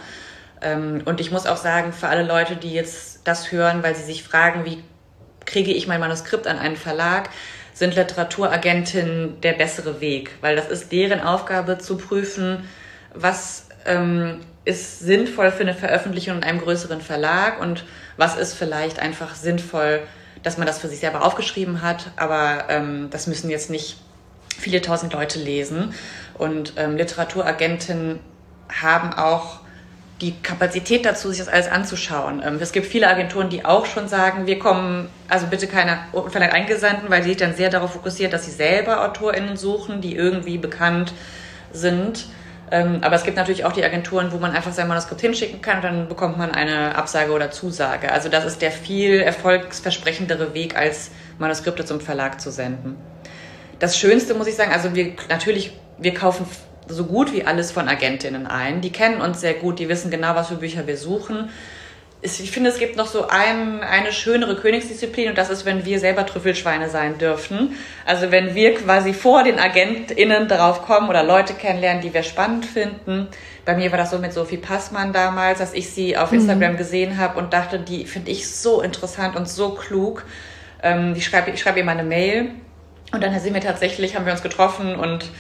Und ich muss auch sagen, für alle Leute, die jetzt das hören, weil sie sich fragen, wie kriege ich mein Manuskript an einen Verlag, sind Literaturagentinnen der bessere Weg, weil das ist deren Aufgabe zu prüfen, was ähm, ist sinnvoll für eine Veröffentlichung in einem größeren Verlag und was ist vielleicht einfach sinnvoll, dass man das für sich selber aufgeschrieben hat, aber ähm, das müssen jetzt nicht viele tausend Leute lesen. Und ähm, Literaturagentinnen haben auch die Kapazität dazu, sich das alles anzuschauen. Ähm, es gibt viele Agenturen, die auch schon sagen, wir kommen, also bitte keine Verlag Eingesandten, weil sie sich dann sehr darauf fokussieren, dass sie selber AutorInnen suchen, die irgendwie bekannt sind. Ähm, aber es gibt natürlich auch die Agenturen, wo man einfach sein Manuskript hinschicken kann und dann bekommt man eine Absage oder Zusage. Also das ist der viel erfolgsversprechendere Weg, als Manuskripte zum Verlag zu senden. Das Schönste, muss ich sagen, also wir natürlich, wir kaufen so gut wie alles von Agentinnen ein. Die kennen uns sehr gut, die wissen genau, was für Bücher wir suchen. Ich finde, es gibt noch so ein, eine schönere Königsdisziplin und das ist, wenn wir selber Trüffelschweine sein dürfen. Also wenn wir quasi vor den AgentInnen darauf kommen oder Leute kennenlernen, die wir spannend finden. Bei mir war das so mit Sophie Passmann damals, dass ich sie auf Instagram mhm. gesehen habe und dachte, die finde ich so interessant und so klug. Ähm, ich schreibe ich schreibe ihr mal eine Mail und dann sind wir tatsächlich, haben wir uns getroffen und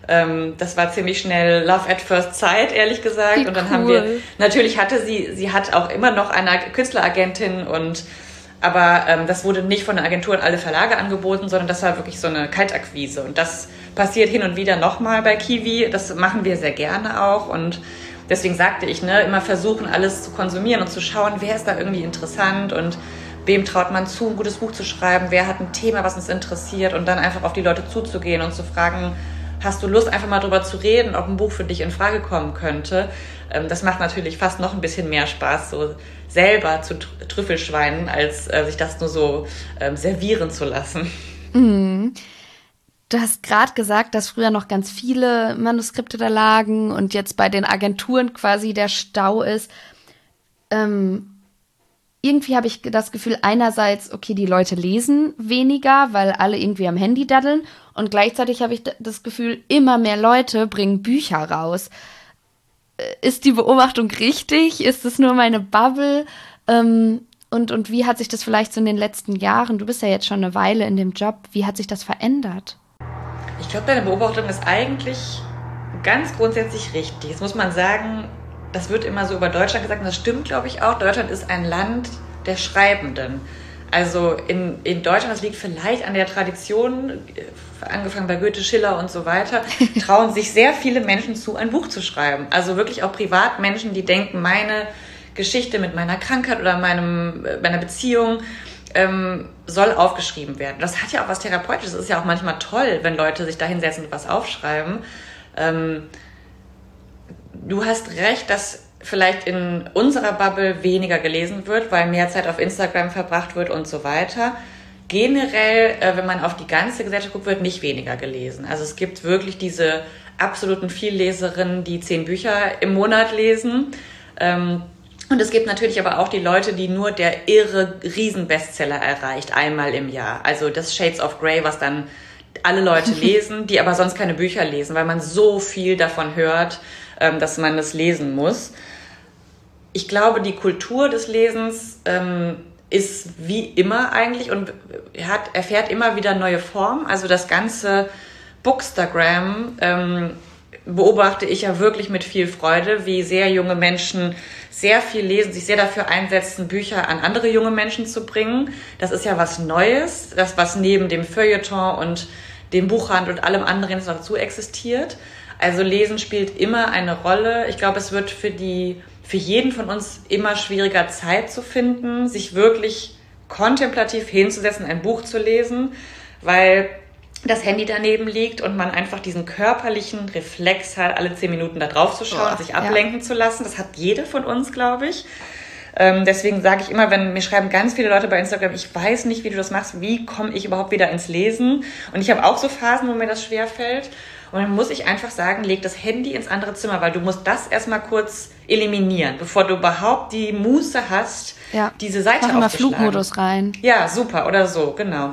Ähm, das war ziemlich schnell Love at First Sight, ehrlich gesagt. Wie und dann cool. haben wir, natürlich hatte sie, sie hat auch immer noch eine Künstleragentin und aber ähm, das wurde nicht von der Agentur an alle Verlage angeboten, sondern das war wirklich so eine Kaltakquise. Und das passiert hin und wieder nochmal bei Kiwi. Das machen wir sehr gerne auch. Und deswegen sagte ich, ne, immer versuchen, alles zu konsumieren und zu schauen, wer ist da irgendwie interessant und wem traut man zu, ein gutes Buch zu schreiben, wer hat ein Thema, was uns interessiert und dann einfach auf die Leute zuzugehen und zu fragen, hast du Lust, einfach mal drüber zu reden, ob ein Buch für dich in Frage kommen könnte? Das macht natürlich fast noch ein bisschen mehr Spaß, so selber zu Trüffelschweinen, als äh, sich das nur so ähm, servieren zu lassen. Mhm. Du hast gerade gesagt, dass früher noch ganz viele Manuskripte da lagen und jetzt bei den Agenturen quasi der Stau ist. Ähm, irgendwie habe ich das Gefühl, einerseits, okay, die Leute lesen weniger, weil alle irgendwie am Handy daddeln. Und gleichzeitig habe ich das Gefühl, immer mehr Leute bringen Bücher raus. Ist die Beobachtung richtig? Ist es nur meine Bubble? Ähm, und, und wie hat sich das vielleicht so in den letzten Jahren, du bist ja jetzt schon eine Weile in dem Job, wie hat sich das verändert? Ich glaube, deine Beobachtung ist eigentlich ganz grundsätzlich richtig. Jetzt muss man sagen, das wird immer so über Deutschland gesagt und das stimmt, glaube ich, auch. Deutschland ist ein Land der Schreibenden. Also in, in Deutschland, das liegt vielleicht an der Tradition, angefangen bei Goethe, Schiller und so weiter, trauen sich sehr viele Menschen zu, ein Buch zu schreiben. Also wirklich auch Privatmenschen, die denken, meine Geschichte mit meiner Krankheit oder meinem, meiner Beziehung ähm, soll aufgeschrieben werden. Das hat ja auch was Therapeutisches. Es ist ja auch manchmal toll, wenn Leute sich da hinsetzen und was aufschreiben. Ähm, du hast recht, dass vielleicht in unserer Bubble weniger gelesen wird, weil mehr Zeit auf Instagram verbracht wird und so weiter. Generell, äh, wenn man auf die ganze Gesellschaft guckt, wird nicht weniger gelesen. Also es gibt wirklich diese absoluten Vielleserinnen, die zehn Bücher im Monat lesen. Ähm, und es gibt natürlich aber auch die Leute, die nur der irre Riesenbestseller erreicht, einmal im Jahr. Also das Shades of Grey, was dann alle Leute lesen, die aber sonst keine Bücher lesen, weil man so viel davon hört, ähm, dass man das lesen muss. Ich glaube, die Kultur des Lesens ähm, ist wie immer eigentlich und hat, erfährt immer wieder neue Formen. Also das ganze Bookstagram ähm, beobachte ich ja wirklich mit viel Freude, wie sehr junge Menschen sehr viel lesen, sich sehr dafür einsetzen, Bücher an andere junge Menschen zu bringen. Das ist ja was Neues, das was neben dem Feuilleton und dem Buchhandel und allem anderen noch dazu existiert. Also Lesen spielt immer eine Rolle. Ich glaube, es wird für die für jeden von uns immer schwieriger, Zeit zu finden, sich wirklich kontemplativ hinzusetzen, ein Buch zu lesen, weil das Handy daneben liegt und man einfach diesen körperlichen Reflex hat, alle zehn Minuten da drauf zu schauen, oh, sich ablenken ja. zu lassen. Das hat jede von uns, glaube ich. Ähm, deswegen sage ich immer, wenn mir schreiben ganz viele Leute bei Instagram, ich weiß nicht, wie du das machst, wie komme ich überhaupt wieder ins Lesen? Und ich habe auch so Phasen, wo mir das schwerfällt. Und dann muss ich einfach sagen, leg das Handy ins andere Zimmer, weil du musst das erstmal kurz eliminieren, bevor du überhaupt die Muße hast, ja. diese Seite aufzuschlagen. Mach mal Flugmodus rein. Ja, super, oder so, genau.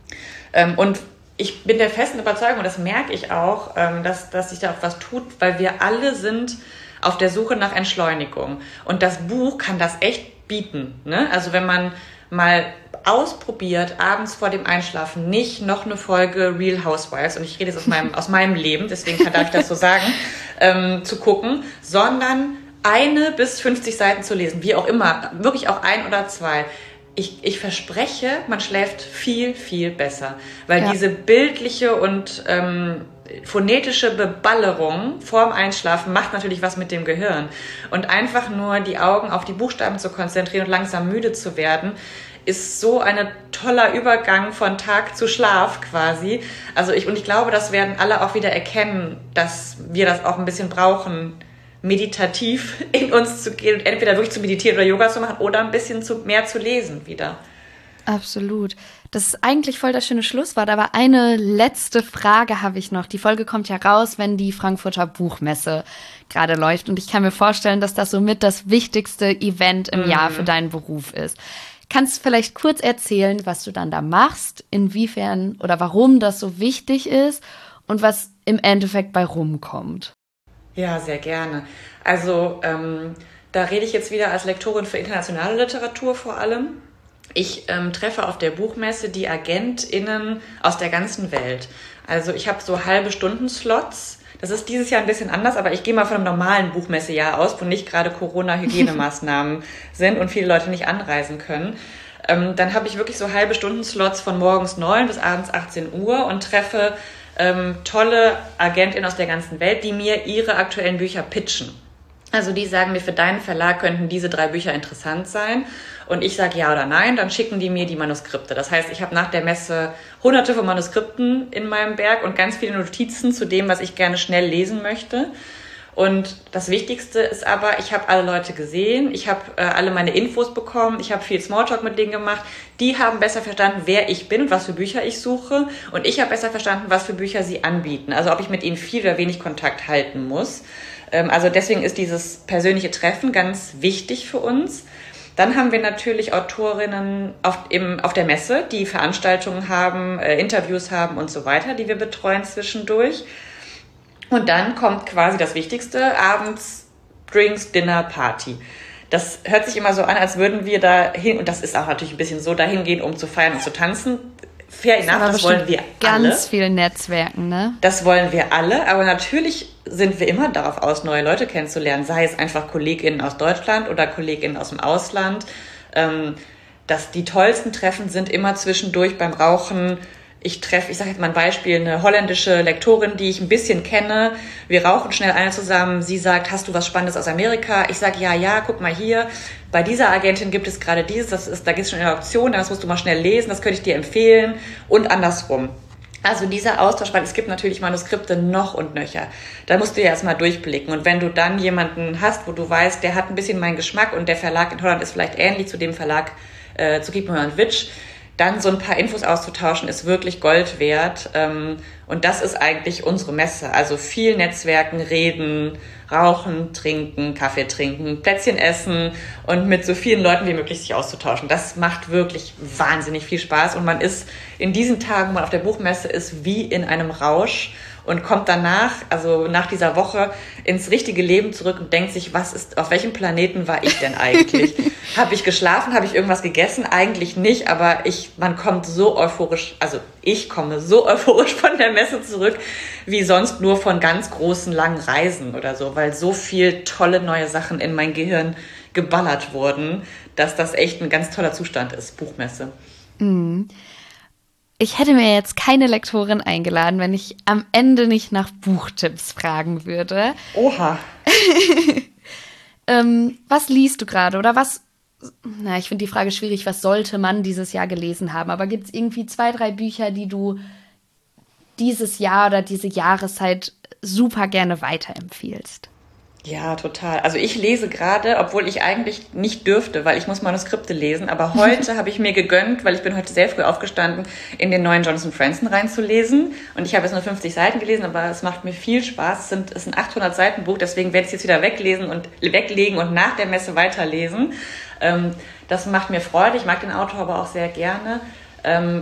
Ähm, und ich bin der festen Überzeugung, und das merke ich auch, ähm, dass, dass sich da auch was tut, weil wir alle sind auf der Suche nach Entschleunigung. Und das Buch kann das echt bieten, ne? Also wenn man mal ausprobiert, abends vor dem Einschlafen nicht noch eine Folge Real Housewives, und ich rede jetzt aus meinem, aus meinem Leben, deswegen darf ich das so sagen, ähm, zu gucken, sondern eine bis fünfzig Seiten zu lesen, wie auch immer, wirklich auch ein oder zwei. Ich, ich verspreche, man schläft viel, viel besser, weil ja. diese bildliche und ähm, phonetische Beballerung vorm Einschlafen macht natürlich was mit dem Gehirn. Und einfach nur die Augen auf die Buchstaben zu konzentrieren und langsam müde zu werden, ist so ein toller Übergang von Tag zu Schlaf quasi. Also ich, und ich glaube, das werden alle auch wieder erkennen, dass wir das auch ein bisschen brauchen, meditativ in uns zu gehen und entweder wirklich zu meditieren oder Yoga zu machen oder ein bisschen zu, mehr zu lesen wieder. Absolut. Das ist eigentlich voll das schöne Schlusswort, aber eine letzte Frage habe ich noch. Die Folge kommt ja raus, wenn die Frankfurter Buchmesse gerade läuft, und ich kann mir vorstellen, dass das somit das wichtigste Event im mhm. Jahr für deinen Beruf ist. Kannst du vielleicht kurz erzählen, was du dann da machst, inwiefern oder warum das so wichtig ist und was im Endeffekt bei rumkommt? Ja, sehr gerne. Also ähm, da rede ich jetzt wieder als Lektorin für internationale Literatur vor allem. Ich ähm, treffe auf der Buchmesse die AgentInnen aus der ganzen Welt. Also ich habe so halbe Stunden-Slots, Das ist dieses Jahr ein bisschen anders, aber ich gehe mal von einem normalen Buchmessejahr aus, wo nicht gerade Corona-Hygienemaßnahmen sind und viele Leute nicht anreisen können. Ähm, dann habe ich wirklich so halbe Stunden-Slots von morgens neun bis abends achtzehn Uhr und treffe ähm, tolle AgentInnen aus der ganzen Welt, die mir ihre aktuellen Bücher pitchen. Also die sagen mir, für deinen Verlag könnten diese drei Bücher interessant sein. Und ich sage ja oder nein, dann schicken die mir die Manuskripte. Das heißt, ich habe nach der Messe hunderte von Manuskripten in meinem Berg und ganz viele Notizen zu dem, was ich gerne schnell lesen möchte. Und das Wichtigste ist aber, ich habe alle Leute gesehen, ich habe äh, alle meine Infos bekommen, ich habe viel Smalltalk mit denen gemacht. Die haben besser verstanden, wer ich bin und was für Bücher ich suche. Und ich habe besser verstanden, was für Bücher sie anbieten. Also ob ich mit ihnen viel oder wenig Kontakt halten muss. Ähm, also deswegen ist dieses persönliche Treffen ganz wichtig für uns. Dann haben wir natürlich Autorinnen auf, im, auf der Messe, die Veranstaltungen haben, äh, Interviews haben und so weiter, die wir betreuen zwischendurch. Und dann kommt quasi das Wichtigste, abends Drinks, Dinner, Party. Das hört sich immer so an, als würden wir da hin, und das ist auch natürlich ein bisschen so, dahin gehen, um zu feiern und zu tanzen. Fair enough, das wollen wir alle. Ganz viel Netzwerken, ne? Das wollen wir alle, aber natürlich sind wir immer darauf aus, neue Leute kennenzulernen, sei es einfach KollegInnen aus Deutschland oder KollegInnen aus dem Ausland. Ähm, dass die tollsten Treffen sind immer zwischendurch beim Rauchen. Ich treffe, ich sage jetzt mal ein Beispiel, eine holländische Lektorin, die ich ein bisschen kenne. Wir rauchen schnell eine zusammen. Sie sagt, hast du was Spannendes aus Amerika? Ich sage, ja, ja, guck mal hier. Bei dieser Agentin gibt es gerade dieses, das ist, da gibt es schon eine Auktion, das musst du mal schnell lesen, das könnte ich dir empfehlen. Und andersrum. Also dieser Austausch, weil es gibt natürlich Manuskripte noch und nöcher. Da musst du ja erstmal durchblicken. Und wenn du dann jemanden hast, wo du weißt, der hat ein bisschen meinen Geschmack und der Verlag in Holland ist vielleicht ähnlich zu dem Verlag äh, zu Kiepenheuer und Witsch, dann so ein paar Infos auszutauschen, ist wirklich Gold wert. Und das ist eigentlich unsere Messe. Also viel Netzwerken, reden, rauchen, trinken, Kaffee trinken, Plätzchen essen und mit so vielen Leuten wie möglich sich auszutauschen. Das macht wirklich wahnsinnig viel Spaß. Und man ist in diesen Tagen, wo man auf der Buchmesse ist, wie in einem Rausch und kommt danach, also nach dieser Woche, ins richtige Leben zurück und denkt sich, was ist, auf welchem Planeten war ich denn eigentlich? Habe ich geschlafen? Habe ich irgendwas gegessen? Eigentlich nicht, aber ich, man kommt so euphorisch, also ich komme so euphorisch von der Messe zurück, wie sonst nur von ganz großen, langen Reisen oder so, weil so viel tolle neue Sachen in mein Gehirn geballert wurden, dass das echt ein ganz toller Zustand ist, Buchmesse. Mhm. Ich hätte mir jetzt keine Lektorin eingeladen, wenn ich am Ende nicht nach Buchtipps fragen würde. Oha. ähm, was liest du gerade oder was, na, ich finde die Frage schwierig, was sollte man dieses Jahr gelesen haben? Aber gibt es irgendwie zwei, drei Bücher, die du dieses Jahr oder diese Jahreszeit super gerne weiterempfiehlst? Ja, total. Also ich lese gerade, obwohl ich eigentlich nicht dürfte, weil ich muss Manuskripte lesen. Aber heute habe ich mir gegönnt, weil ich bin heute sehr früh aufgestanden, in den neuen Jonathan Franzen reinzulesen. Und ich habe jetzt nur fünfzig Seiten gelesen, aber es macht mir viel Spaß. Es sind, es ist ein achthundert Seiten Buch, deswegen werde ich es jetzt wieder weglesen und weglegen und nach der Messe weiterlesen. Ähm, das macht mir Freude. Ich mag den Autor aber auch sehr gerne. Ähm,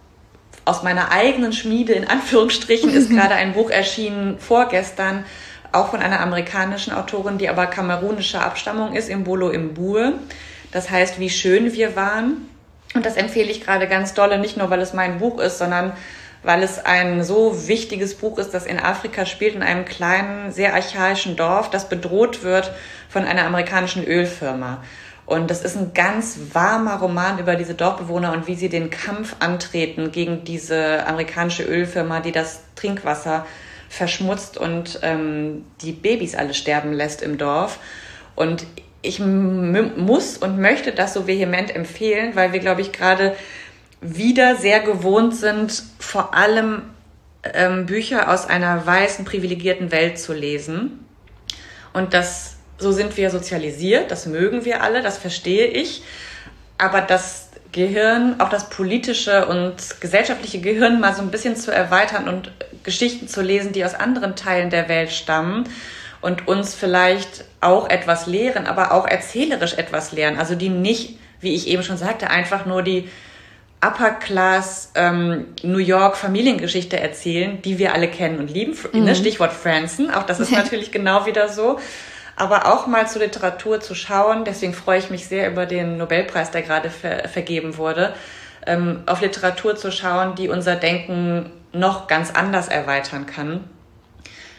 aus meiner eigenen Schmiede, in Anführungsstrichen, ist gerade ein Buch erschienen vorgestern, auch von einer amerikanischen Autorin, die aber kamerunischer Abstammung ist, Imbolo Imbue. Das heißt, wie schön wir waren. Und das empfehle ich gerade ganz dolle, nicht nur, weil es mein Buch ist, sondern weil es ein so wichtiges Buch ist, das in Afrika spielt, in einem kleinen, sehr archaischen Dorf, das bedroht wird von einer amerikanischen Ölfirma. Und das ist ein ganz warmer Roman über diese Dorfbewohner und wie sie den Kampf antreten gegen diese amerikanische Ölfirma, die das Trinkwasser verschmutzt und ähm, die Babys alle sterben lässt im Dorf. Und ich m- muss und möchte das so vehement empfehlen, weil wir, glaube ich, gerade wieder sehr gewohnt sind, vor allem ähm, Bücher aus einer weißen, privilegierten Welt zu lesen. Und das, so sind wir sozialisiert, das mögen wir alle, das verstehe ich. Aber das Gehirn, auch das politische und gesellschaftliche Gehirn mal so ein bisschen zu erweitern und Geschichten zu lesen, die aus anderen Teilen der Welt stammen und uns vielleicht auch etwas lehren, aber auch erzählerisch etwas lehren. Also die nicht, wie ich eben schon sagte, einfach nur die Upper Class ähm, New York Familiengeschichte erzählen, die wir alle kennen und lieben. Mhm. Stichwort Franzen, auch das ist natürlich genau wieder so. Aber auch mal zur Literatur zu schauen, deswegen freue ich mich sehr über den Nobelpreis, der gerade ver- vergeben wurde, ähm, auf Literatur zu schauen, die unser Denken noch ganz anders erweitern kann.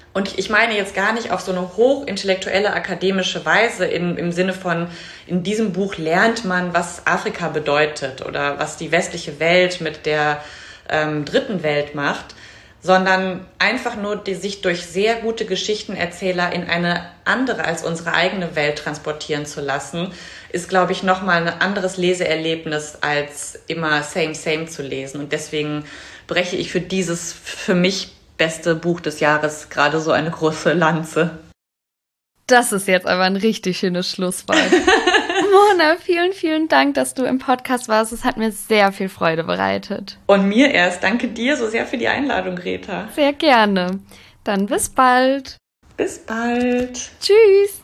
Und ich meine jetzt gar nicht auf so eine hochintellektuelle, akademische Weise in, im Sinne von, in diesem Buch lernt man, was Afrika bedeutet oder was die westliche Welt mit der ähm, dritten Welt macht, sondern einfach nur die sich durch sehr gute Geschichtenerzähler in eine andere als unsere eigene Welt transportieren zu lassen, ist, glaube ich, nochmal ein anderes Leseerlebnis, als immer Same, Same zu lesen. Und deswegen breche ich für dieses, für mich beste Buch des Jahres gerade so eine große Lanze. Das ist jetzt aber ein richtig schönes Schlusswort. Mona, vielen, vielen Dank, dass du im Podcast warst. Es hat mir sehr viel Freude bereitet. Und mir erst. Danke dir so sehr für die Einladung, Greta. Sehr gerne. Dann bis bald. Bis bald. Tschüss.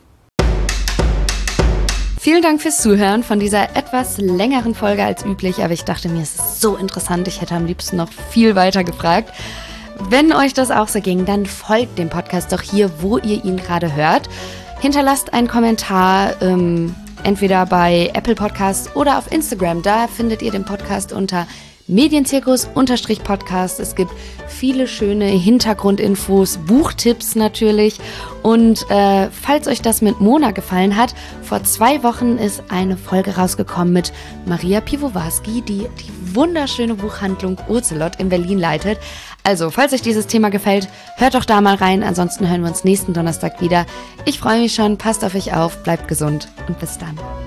Vielen Dank fürs Zuhören von dieser etwas längeren Folge als üblich, aber ich dachte mir, es ist so interessant, ich hätte am liebsten noch viel weiter gefragt. Wenn euch das auch so ging, dann folgt dem Podcast doch hier, wo ihr ihn gerade hört. Hinterlasst einen Kommentar, ähm, entweder bei Apple Podcasts oder auf Instagram. Da findet ihr den Podcast unter Medienzirkus-Podcast. Es gibt viele schöne Hintergrundinfos, Buchtipps natürlich. Und äh, falls euch das mit Mona gefallen hat, vor zwei Wochen ist eine Folge rausgekommen mit Maria Piwowarski, die die wunderschöne Buchhandlung Ocelot in Berlin leitet. Also, falls euch dieses Thema gefällt, hört doch da mal rein. Ansonsten hören wir uns nächsten Donnerstag wieder. Ich freue mich schon, passt auf euch auf, bleibt gesund und bis dann.